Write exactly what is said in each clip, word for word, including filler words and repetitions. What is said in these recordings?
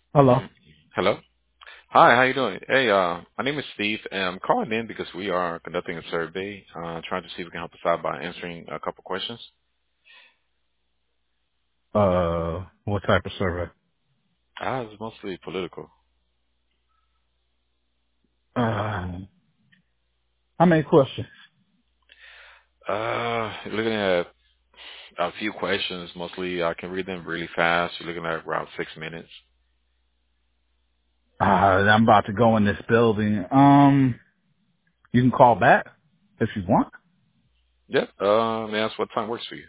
Hello. Hello. Hi, how you doing? Hey, uh, my name is Steve, and I'm calling in because we are conducting a survey, uh, trying to see if we can help us out by answering a couple questions. Uh, what type of survey? Ah, it's mostly political. Uh, how many questions? Uh, looking at a few questions, mostly I can read them really fast. You're looking at around six minutes. Uh, I'm about to go in this building. Um, you can call back if you want. Yep. Uh, may I ask what time works for you?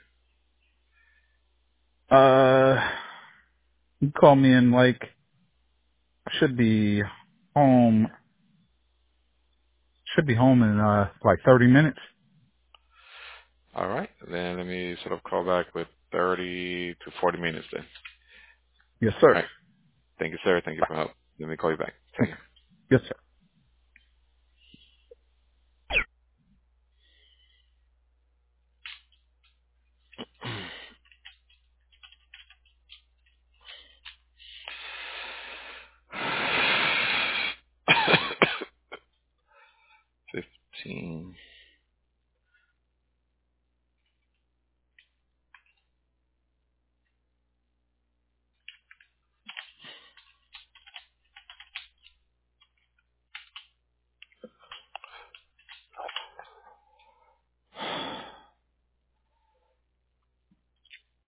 Uh, you can call me in like, I should be home, should be home in, uh, like thirty minutes. All right. Then let me sort of call back with thirty to forty minutes then. Yes, All sir. right. Thank you, sir. Thank you for help. Let me call you back. Take Okay. Yes, sir. care. Fifteen.